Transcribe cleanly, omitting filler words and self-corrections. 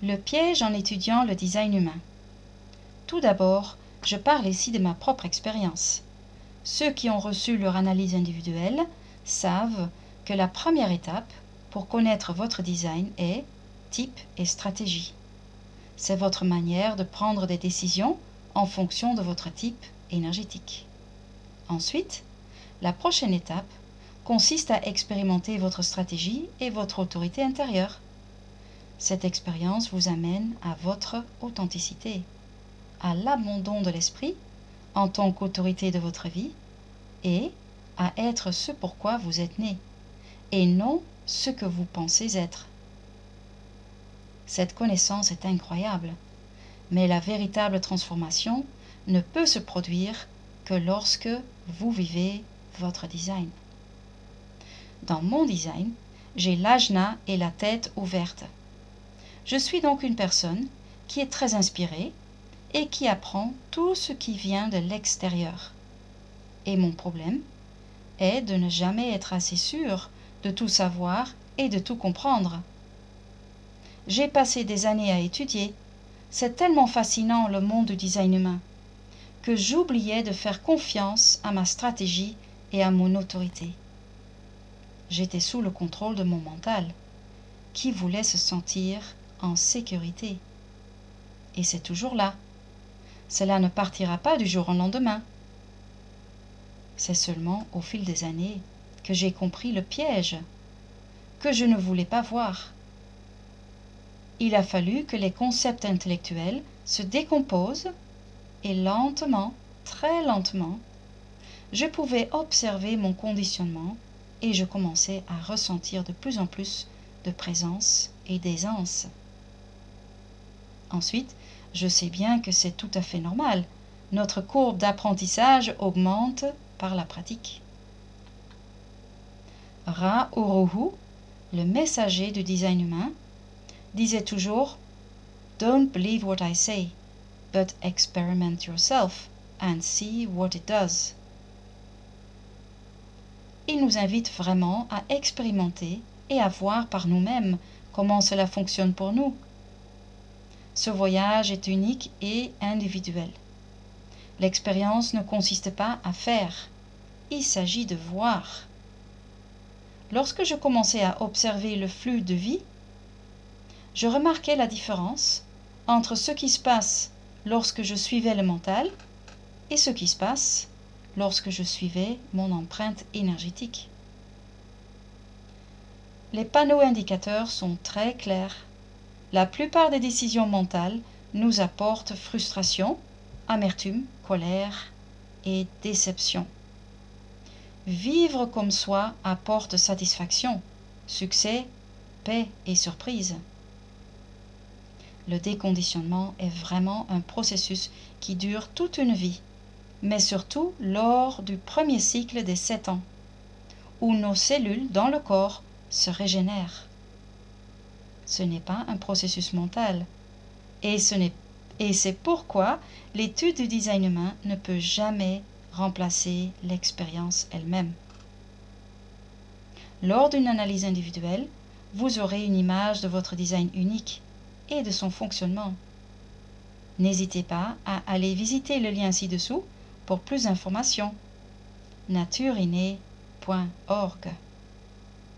Le piège en étudiant le design humain. Tout d'abord, je parle ici de ma propre expérience. Ceux qui ont reçu leur analyse individuelle savent que la première étape pour connaître votre design est type et stratégie. C'est votre manière de prendre des décisions en fonction de votre type énergétique. Ensuite, la prochaine étape consiste à expérimenter votre stratégie et votre autorité intérieure. Cette expérience vous amène à votre authenticité, à l'abandon de l'esprit en tant qu'autorité de votre vie et à être ce pourquoi vous êtes né et non ce que vous pensez être. Cette connaissance est incroyable, mais la véritable transformation ne peut se produire que lorsque vous vivez votre design. Dans mon design, j'ai l'ajna et la tête ouverte. Je suis donc une personne qui est très inspirée et qui apprend tout ce qui vient de l'extérieur. Et mon problème est de ne jamais être assez sûr de tout savoir et de tout comprendre. J'ai passé des années à étudier. C'est tellement fascinant le monde du design humain que j'oubliais de faire confiance à ma stratégie et à mon autorité. J'étais sous le contrôle de mon mental, qui voulait se sentir en sécurité. Et c'est toujours là. Cela ne partira pas du jour au lendemain. C'est seulement au fil des années que j'ai compris le piège, que je ne voulais pas voir. Il a fallu que les concepts intellectuels se décomposent et lentement, très lentement, je pouvais observer mon conditionnement et je commençais à ressentir de plus en plus de présence et d'aisance. Ensuite, je sais bien que c'est tout à fait normal. Notre courbe d'apprentissage augmente par la pratique. Ra Uru Hu, le messager du design humain, disait toujours « Don't believe what I say, but experiment yourself and see what it does ». Il nous invite vraiment à expérimenter et à voir par nous-mêmes comment cela fonctionne pour nous. Ce voyage est unique et individuel. L'expérience ne consiste pas à faire, il s'agit de voir. Lorsque je commençais à observer le flux de vie, je remarquais la différence entre ce qui se passe lorsque je suivais le mental et ce qui se passe lorsque je suivais mon empreinte énergétique. Les panneaux indicateurs sont très clairs. La plupart des décisions mentales nous apportent frustration, amertume, colère et déception. Vivre comme soi apporte satisfaction, succès, paix et surprise. Le déconditionnement est vraiment un processus qui dure toute une vie, mais surtout lors du premier cycle des 7 ans, où nos cellules dans le corps se régénèrent. Ce n'est pas un processus mental, et c'est pourquoi l'étude du design humain ne peut jamais remplacer l'expérience elle-même. Lors d'une analyse individuelle, vous aurez une image de votre design unique et de son fonctionnement. N'hésitez pas à aller visiter le lien ci-dessous pour plus d'informations. naturinnée.org